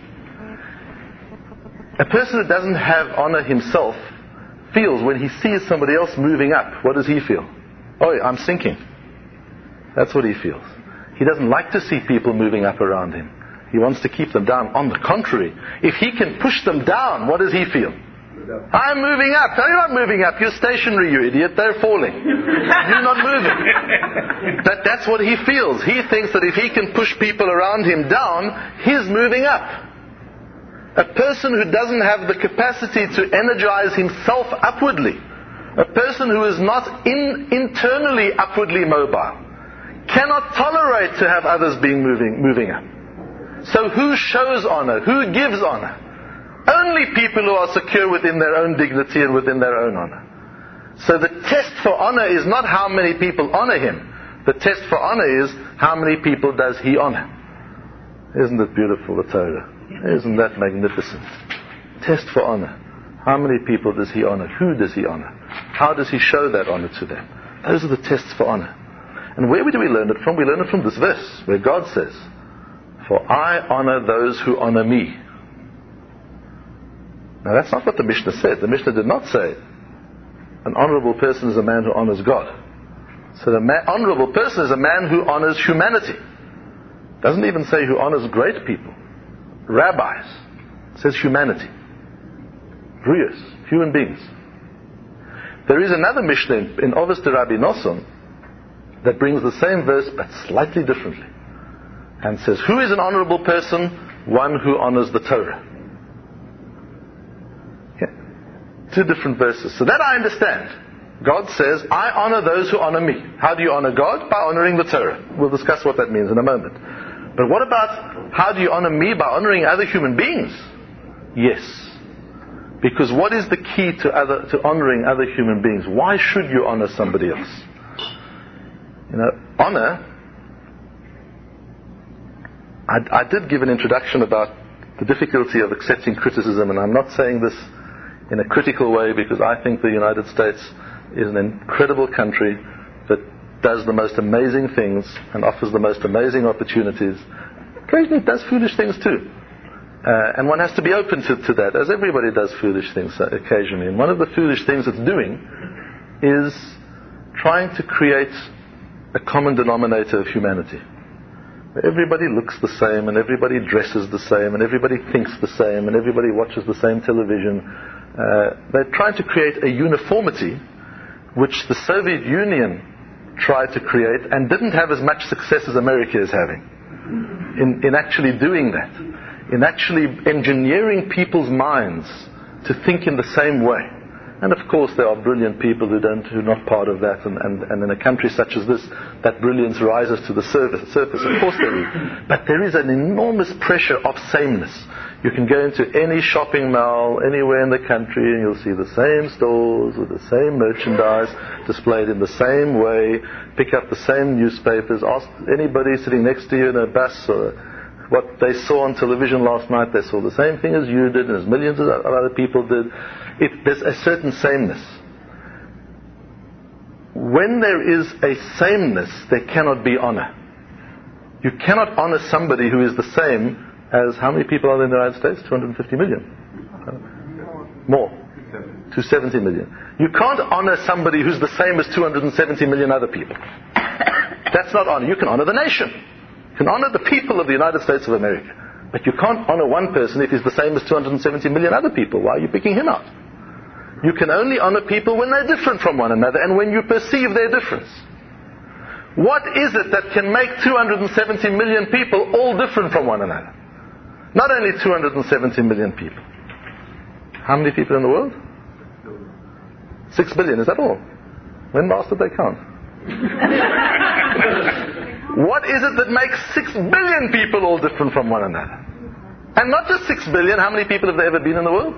A person who doesn't have honor himself feels, when he sees somebody else moving up, what does he feel? Oh, I'm sinking. That's what he feels. He doesn't like to see people moving up around him. He wants to keep them down. On the contrary, if he can push them down, what does he feel? I'm moving up. No, you're not moving up. You're stationary, you idiot. They're falling. You're not moving. That's what he feels. He thinks that if he can push people around him down, he's moving up. A person who doesn't have the capacity to energize himself upwardly, a person who is not internally upwardly mobile, cannot tolerate to have others being moving up. So who shows honor? Who gives honor? Only people who are secure within their own dignity and within their own honor. So the test for honor is not how many people honor him. The test for honor is how many people does he honor. Isn't it beautiful, the Torah? Isn't that magnificent? Test for honor. How many people does he honor? Who does he honor? How does he show that honor to them? Those are the tests for honor. And where do we learn it from? We learn it from this verse, where God says, "For I honor those who honor me." Now that's not what the Mishnah said. The Mishnah did not say an honorable person is a man who honors God. So the honorable person is a man who honors humanity. It doesn't even say who honors great people, rabbis. It says humanity. Brios, human beings. There is another Mishnah in Ovis de Rabbi Nosson that brings the same verse but slightly differently, and says, who is an honorable person? One who honors the Torah. 2 different verses. So that I understand. God says, I honor those who honor me. How do you honor God? By honoring the Torah. We'll discuss what that means in a moment. But what about, how do you honor me? By honoring other human beings? Yes. Because what is the key to honoring other human beings? Why should you honor somebody else? Honor, I did give an introduction about the difficulty of accepting criticism, and I'm not saying this in a critical way, because I think the United States is an incredible country that does the most amazing things and offers the most amazing opportunities. Occasionally it does foolish things too. And one has to be open to that, as everybody does foolish things occasionally. And one of the foolish things it's doing is trying to create a common denominator of humanity. Everybody looks the same, and everybody dresses the same, and everybody thinks the same, and everybody watches the same television. They're trying to create a uniformity which the Soviet Union tried to create and didn't have as much success as America is having in actually doing that, in actually engineering people's minds to think in the same way. And of course there are brilliant people who are not part of that, and in a country such as this, that brilliance rises to the surface. Of course there is. But there is an enormous pressure of sameness. You can go into any shopping mall anywhere in the country and you'll see the same stores with the same merchandise displayed in the same way, pick up the same newspapers, ask anybody sitting next to you in a bus or a what they saw on television last night, they saw the same thing as you did, and as millions of other people did. There's a certain sameness. When there is a sameness, there cannot be honor. You cannot honor somebody who is the same as, how many people are there in the United States? 250 million. More. 270 million. You can't honor somebody who's the same as 270 million other people. That's not honor. You can honor the nation. You can honor the people of the United States of America. But you can't honor one person if he's the same as 270 million other people. Why are you picking him out? You can only honor people when they're different from one another and when you perceive their difference. What is it that can make 270 million people all different from one another? Not only 270 million people. How many people in the world? 6 billion, is that all? When last did they count? What is it that makes 6 billion people all different from one another? And not just 6 billion, how many people have there ever been in the world?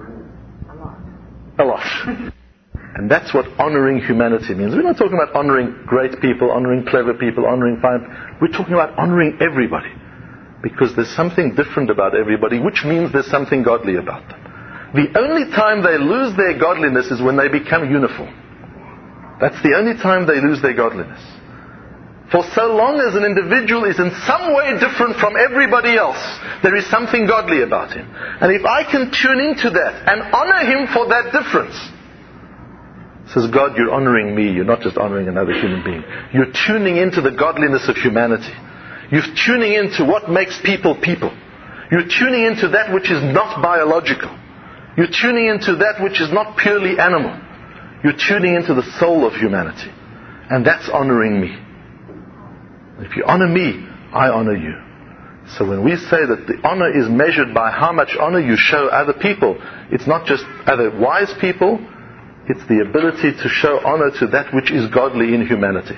A lot. And that's what honoring humanity means. We're not talking about honoring great people, honoring clever people, honoring fine. We're talking about honoring everybody. Because there's something different about everybody, which means there's something godly about them. The only time they lose their godliness is when they become uniform. That's the only time they lose their godliness. For so long as an individual is in some way different from everybody else, there is something godly about him. And if I can tune into that and honor him for that difference, says God, you're honoring me, you're not just honoring another human being. You're tuning into the godliness of humanity. You're tuning into what makes people people. You're tuning into that which is not biological. You're tuning into that which is not purely animal. You're tuning into the soul of humanity. And that's honoring me. If you honor me, I honor you. So when we say that the honor is measured by how much honor you show other people, it's not just other wise people, it's the ability to show honor to that which is godly in humanity.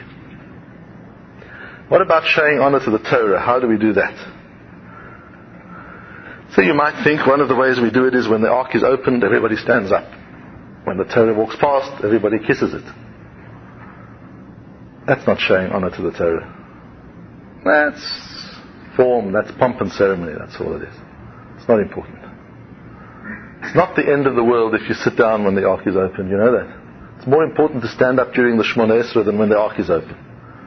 What about showing honor to the Torah? How do we do that? So you might think one of the ways we do it is when the ark is opened, everybody stands up. When the Torah walks past, everybody kisses it. That's not showing honor to the Torah. That's form, that's pomp and ceremony, that's all it is. It's not important. It's not the end of the world if you sit down when the ark is open, you know that. It's more important to stand up during the Shemona Esrei than when the ark is open.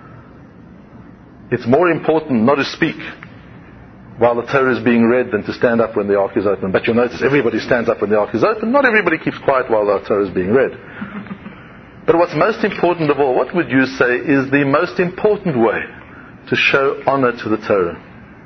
It's more important not to speak while the Torah is being read than to stand up when the ark is open. But you'll notice everybody stands up when the ark is open. Not everybody keeps quiet while the Torah is being read. But what's most important of all, what would you say is the most important way to show honor to the Torah?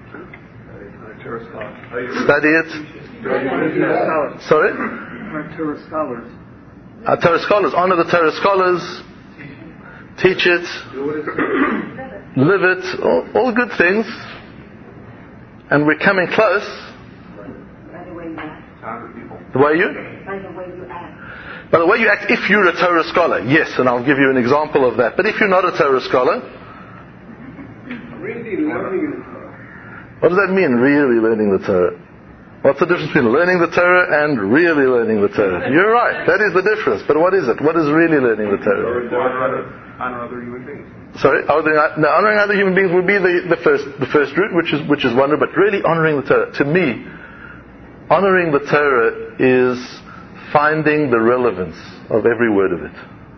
Study it. Sorry? Our Torah scholars. Our Torah scholars. Honor the Torah scholars. Teach it. Live it. All good things. And we're coming close. By the way you act. The way you? By the way you act. By the way you act if you're a Torah scholar. Yes, and I'll give you an example of that. But if you're not a Torah scholar, Really learning the Torah. what does that mean, really learning the Torah? What's the difference between learning the Torah and really learning the Torah? You're right, that is the difference. But what is it? What is really learning the Torah? Honor other human beings. Sorry, honoring other human beings would be the first route, which is one route. But really honoring the Torah, to me, honoring the Torah is finding the relevance of every word of it.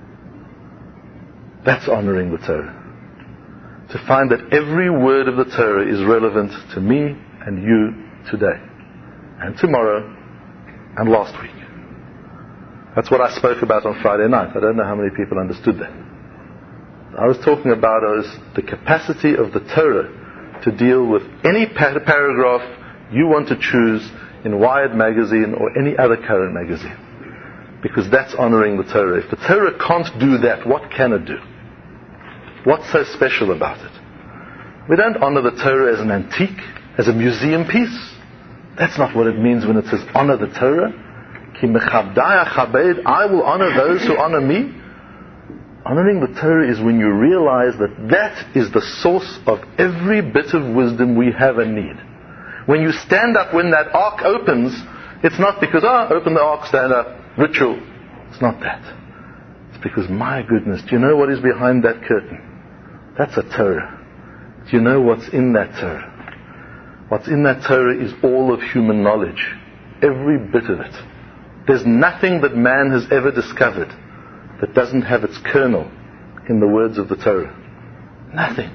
That's honoring the Torah. To find that every word of the Torah is relevant to me and you today, and tomorrow, and last week. That's what I spoke about on Friday night. I don't know how many people understood that. I was talking about the capacity of the Torah to deal with any paragraph you want to choose in Wired magazine or any other current magazine. Because that's honoring the Torah. If the Torah can't do that, what can it do? What's so special about it? We don't honor the Torah as an antique, as a museum piece. That's not what it means when it says honor the Torah. Ki mechavdai achabed, I will honor those who honor me. Honoring the Torah is when you realize that that is the source of every bit of wisdom we have and need. When you stand up when that ark opens, it's not because, open the ark, stand up, ritual. It's not that. It's because, my goodness, do you know what is behind that curtain? That's a Torah. Do you know what's in that Torah? What's in that Torah is all of human knowledge. Every bit of it. There's nothing that man has ever discovered that doesn't have its kernel in the words of the Torah. Nothing.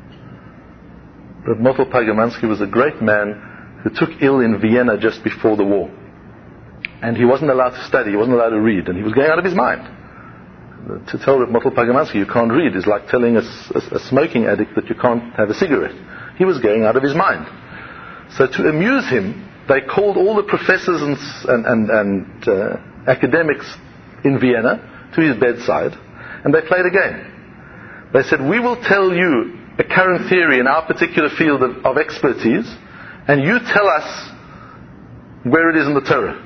Reb Motel Pagamansky was a great man who took ill in Vienna just before the war. And he wasn't allowed to study, he wasn't allowed to read, and he was going out of his mind. To tell Reb Motel Pagamansky you can't read is like telling a smoking addict that you can't have a cigarette. He was going out of his mind. So to amuse him, they called all the professors and academics in Vienna to his bedside, and they played a game. They said, we will tell you a current theory in our particular field of expertise, and you tell us where it is in the Torah.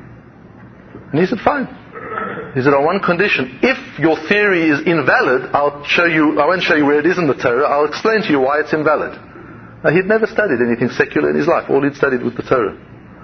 And he said, fine. He said, on one condition, if your theory is invalid, I won't show you where it is in the Torah, I'll explain to you why it's invalid. Now, he'd never studied anything secular in his life. All he'd studied was the Torah.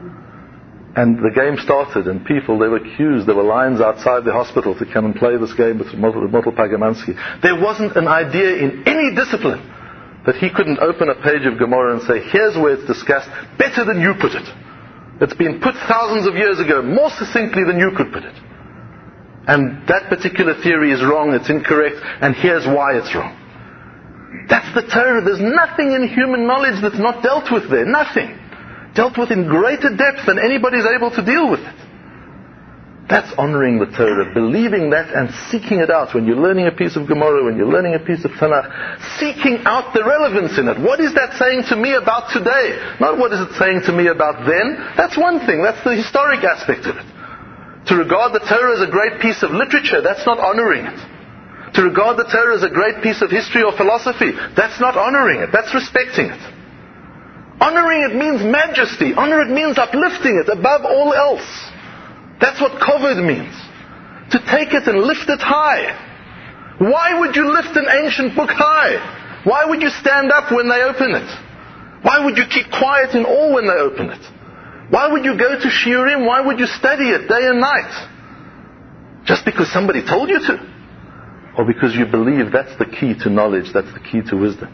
And the game started, and people, they were queues, there were lines outside the hospital to come and play this game with Motel Pagamansky. There wasn't an idea in any discipline that he couldn't open a page of Gemara and say, here's where it's discussed, better than you put it. It's been put thousands of years ago, more succinctly than you could put it. And that particular theory is wrong, it's incorrect, and here's why it's wrong. That's the Torah. There's nothing in human knowledge that's not dealt with there. Nothing. Dealt with in greater depth than anybody's able to deal with it. That's honoring the Torah, believing that and seeking it out. When you're learning a piece of Gemara, when you're learning a piece of Tanakh, seeking out the relevance in it. What is that saying to me about today? Not what is it saying to me about then. That's one thing. That's the historic aspect of it. To regard the Torah as a great piece of literature, that's not honoring it. To regard the Torah as a great piece of history or philosophy, that's not honoring it, that's respecting it. Honoring it means majesty. Honor it means uplifting it above all else. That's what kavod means. To take it and lift it high. Why would you lift an ancient book high? Why would you stand up when they open it? Why would you keep quiet in awe when they open it? Why would you go to shiurim? Why would you study it day and night? Just because somebody told you to? Or because you believe that's the key to knowledge, that's the key to wisdom.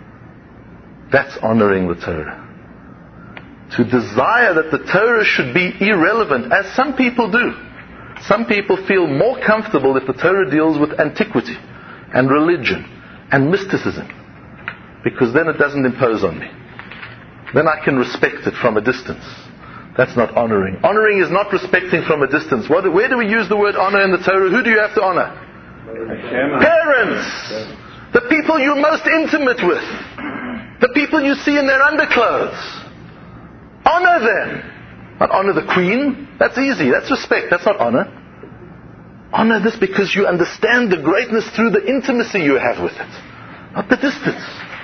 That's honoring the Torah. To desire that the Torah should be irrelevant, as some people do. Some people feel more comfortable if the Torah deals with antiquity and religion and mysticism, because then it doesn't impose on me. Then I can respect it from a distance. That's not honoring. Honoring is not respecting from a distance. Where do we use the word honor in the Torah? Who do you have to honor? Parents! The people you're most intimate with. The people you see in their underclothes. Honor them. Not honor the queen. That's easy. That's respect. That's not honor. Honor this because you understand the greatness through the intimacy you have with it. Not the distance.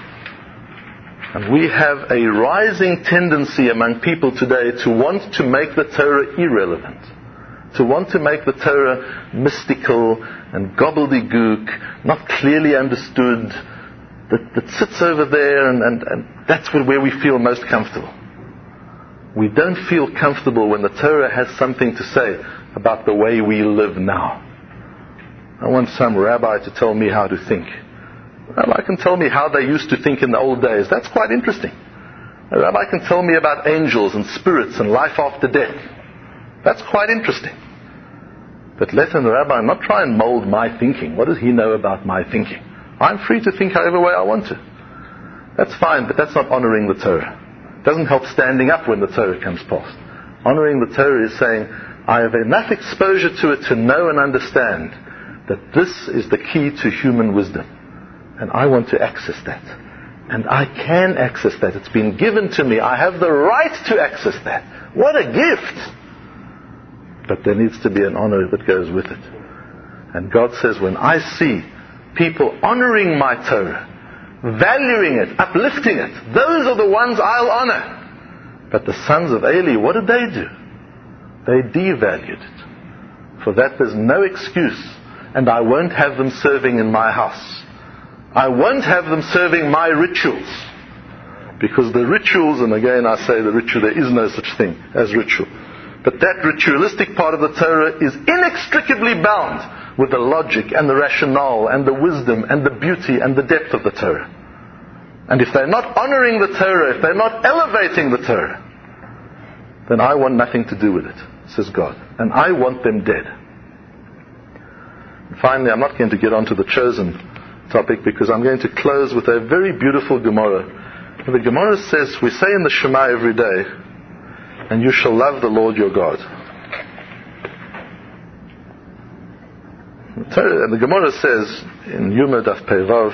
And we have a rising tendency among people today to want to make the Torah irrelevant. To want to make the Torah mystical and gobbledygook, not clearly understood, that sits over there and that's where we feel most comfortable. We don't feel comfortable when the Torah has something to say about the way we live now. I want some rabbi to tell me how to think. A rabbi can tell me how they used to think in the old days. That's quite interesting. A rabbi can tell me about angels and spirits and life after death. That's quite interesting. But let a rabbi not try and mold my thinking. What does he know about my thinking? I'm free to think however way I want to. That's fine, but that's not honoring the Torah. It doesn't help standing up when the Torah comes past. Honoring the Torah is saying, I have enough exposure to it to know and understand that this is the key to human wisdom. And I want to access that. And I can access that. It's been given to me. I have the right to access that. What a gift! But there needs to be an honor that goes with it. And God says, when I see people honoring my Torah, valuing it, uplifting it, those are the ones I'll honor. But the sons of Eli, what did they do? They devalued it. For that there's no excuse, and I won't have them serving in my house. I won't have them serving my rituals. Because the rituals, and again I say the ritual, there is no such thing as ritual. But that ritualistic part of the Torah is inextricably bound with the logic and the rationale and the wisdom and the beauty and the depth of the Torah. And if they're not honoring the Torah, if they're not elevating the Torah, then I want nothing to do with it, says God. And I want them dead. And finally, I'm not going to get onto the chosen topic because I'm going to close with a very beautiful Gemara. And the Gemara says, we say in the Shema every day, and you shall love the Lord your God. And the Gemara says in Yuma Daf Pei Vav,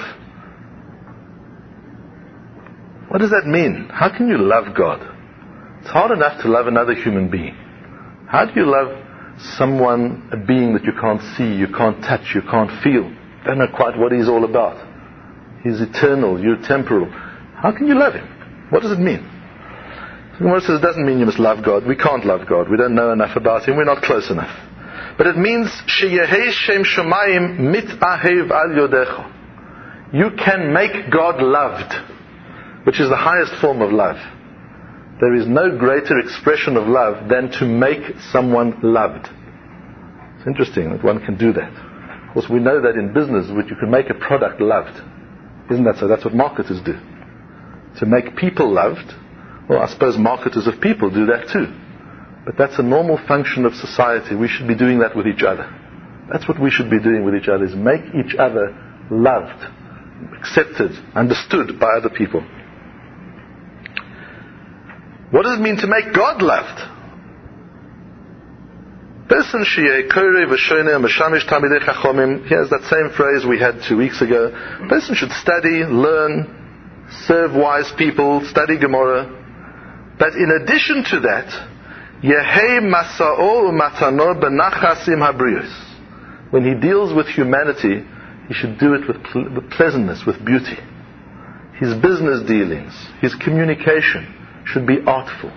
what does that mean? How can you love God? It's hard enough to love another human being. How do you love someone, a being that you can't see, you can't touch, you can't feel? Don't know quite what he's all about. He's eternal, you're temporal. How can you love him? What does it mean? The Gemara says it doesn't mean you must love God. We can't love God. We don't know enough about him. We're not close enough. But it means sheyehei shem shomayim mitahev al yodecho. You can make God loved, which is the highest form of love. There is no greater expression of love than to make someone loved. It's interesting that one can do that. Of course, we know that in business, which you can make a product loved. Isn't that so? That's what marketers do. To make people loved, well, I suppose marketers of people do that too. But that's a normal function of society. We should be doing that with each other. That's what we should be doing with each other, is make each other loved, accepted, understood by other people. What does it mean to make God loved? Here's that same phrase we had 2 weeks ago. A person should study, learn, serve wise people, study Gemara. But in addition to that, when he deals with humanity, he should do it with pleasantness, with beauty. His business dealings, his communication should be artful.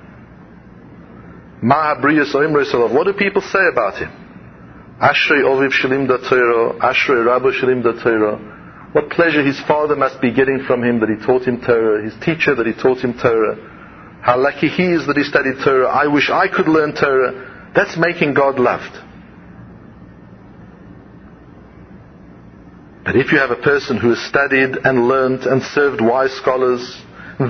What do people say about him? Ashrei oviv shelim da Torah, Ashrei rabbi shelim da Torah. What pleasure his father must be getting from him that he taught him Torah, his teacher that he taught him Torah. How lucky he is that he studied Torah. I wish I could learn Torah. That's making God loved. But if you have a person who has studied and learned and served wise scholars, his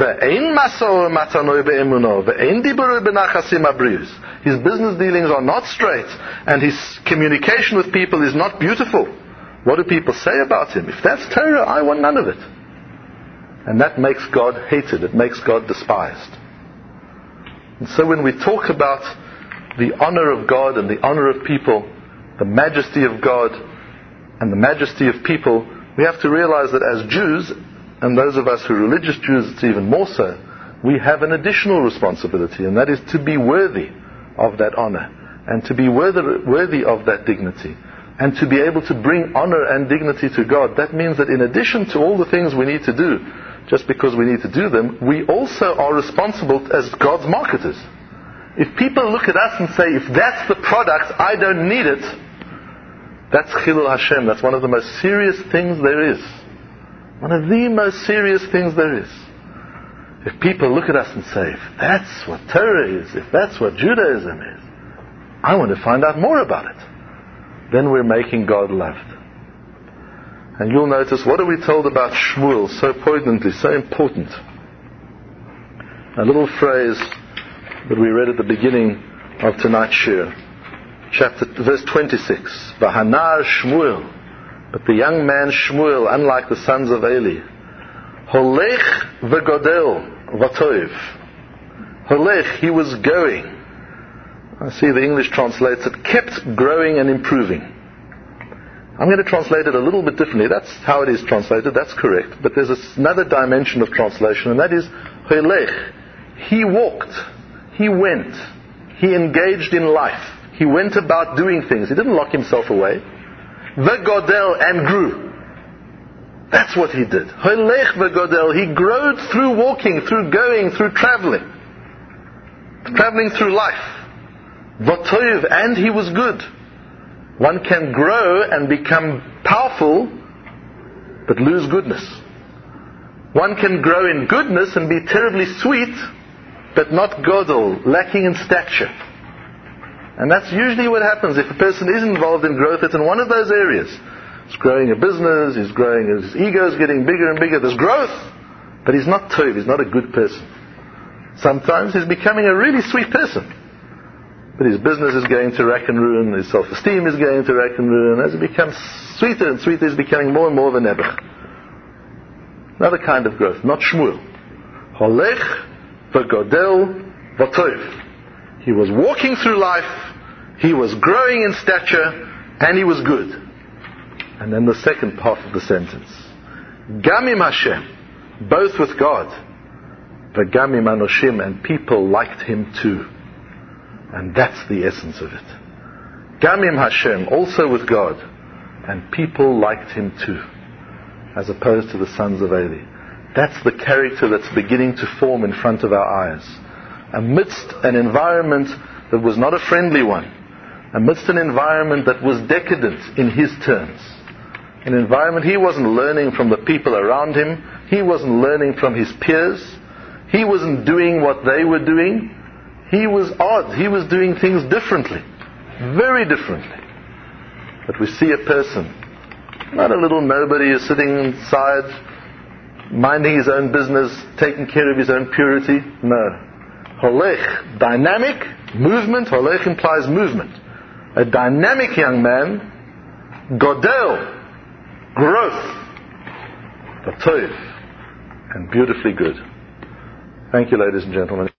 business dealings are not straight, and his communication with people is not beautiful, what do people say about him? If that's Torah, I want none of it. And that makes God hated. It makes God despised. And so when we talk about the honor of God and the honor of people, the majesty of God and the majesty of people, we have to realize that as Jews, and those of us who are religious Jews, it's even more so, we have an additional responsibility, and that is to be worthy of that honor, and to be worthy of that dignity, and to be able to bring honor and dignity to God. That means that in addition to all the things we need to do, just because we need to do them, we also are responsible as God's marketers. If people look at us and say, if that's the product, I don't need it, that's Chilul Hashem. That's one of the most serious things there is. One of the most serious things there is. If people look at us and say, if that's what Torah is, if that's what Judaism is, I want to find out more about it. Then we're making God loved. And you'll notice, what are we told about Shmuel so poignantly, so important? A little phrase that we read at the beginning of tonight's shir. Verse 26. Vahanar Shmuel. But the young man Shmuel, unlike the sons of Eli, Holech v'godel v'toiv. Holech, he was going. I see the English translates it, kept growing and improving. I'm going to translate it a little bit differently. That's how it is translated, that's correct. But there's another dimension of translation, and that is Holech. He walked, he went, he engaged in life. He went about doing things. He didn't lock himself away. V'godel, and grew. That's what he did. Holech v'godel. He growed through walking, through going, through traveling through life. V'toiv, and he was good. One can grow and become powerful, but lose goodness. One can grow in goodness and be terribly sweet, but not godel, lacking in stature. And that's usually what happens if a person is involved in growth. It's in one of those areas. He's growing a business, he's growing, his ego is getting bigger and bigger. There's growth, But he's not tov, he's not a good person. Sometimes he's becoming a really sweet person. But his business is going to rack and ruin, his self-esteem is going to rack and ruin. As he becomes sweeter and sweeter, he's becoming more and more of a nebuch. Another kind of growth, not Shmuel. Holech v'godel v'tov. He was walking through life, he was growing in stature, and he was good. And then the second part of the sentence. Gamim Hashem, both with God. V'gamim anoshim, and people liked him too. And that's the essence of it. Gamim Hashem, also with God. And people liked him too. As opposed to the sons of Eli. That's the character that's beginning to form in front of our eyes. Amidst an environment that was not a friendly one. Amidst an environment that was decadent in his terms. An environment he wasn't learning from the people around him. He wasn't learning from his peers. He wasn't doing what they were doing. He was odd. He was doing things differently. Very differently. But we see a person, not a little nobody who's sitting inside, minding his own business, taking care of his own purity. No. Holech, dynamic, movement. Holech implies movement. A dynamic young man, godel, growth, v'tov, and beautifully good. Thank you, ladies and gentlemen.